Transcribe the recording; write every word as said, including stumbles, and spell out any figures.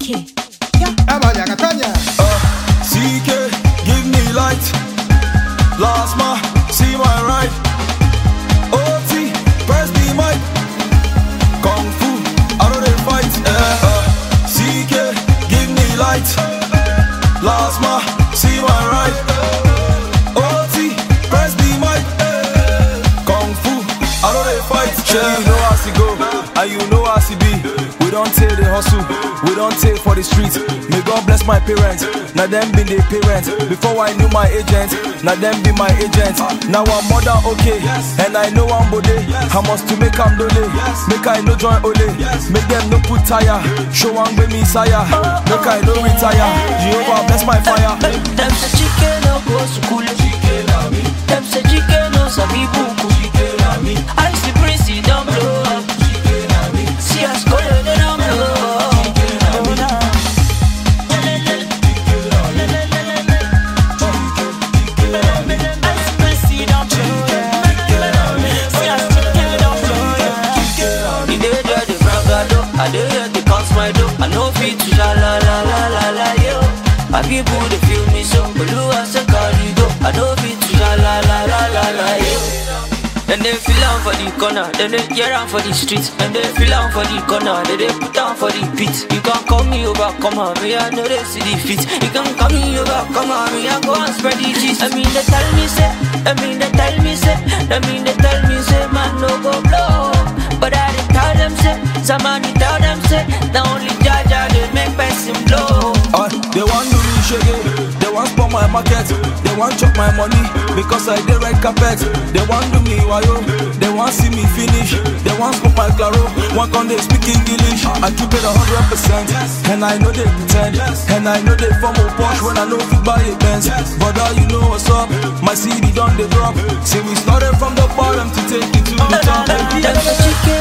K. Emma Yakatanya. Uh, C K, give me light. Last ma, see my right. O T, press the mic. Kung Fu, I know they fight. Uh, uh, C K, give me light. Last ma, see my right. O T, press the mic. Kung Fu, I know they fight. Yeah, you know how she go, and you know how she be. We don't take the hustle, we don't take for the streets. May God bless my parents, now them be the parents. Before I knew my agent, now them be my agent. Now I'm more than okay, and I know I'm bode. I must to make am dole, make I no join ole. Make them no put tire, show one with me sire. Make I no retire, Jehovah bless my fire. Them say chicken no go school, them say chicken no sabi buku. I see Prince don't blow up, see us go they don't blow up. I dey hear the counts my dough. I know fit to la la la la la la yo. My people they feel me so. Oluwa say carry go. I know fit to la la la la la la yo. Then they feel am for the corner, then they hear am for the streets. Then they feel am for the corner, then they put am for the pit. You can call me over, come on, me I know they see the fit. You can call me over, come on, me I go and spread the gist. I mean they tell me say, I mean they tell me say, I mean they tell me say, man no go blow. But I did tell them say, somebody tell them say, the only judge they make person blow. Uh, they want to me shaggy, they want spoil my market, they want chop my money because I did red carpet. They want do me wayo, they want see me finish, they want smoke my claro. One con they speak English, I keep it a hundred percent, and I know they pretend, and I know they form a punch when I know if you buy a Benz. But uh, you know what's up, my C D done they drop. See we started from the bottom to take it to the top. Them say chicken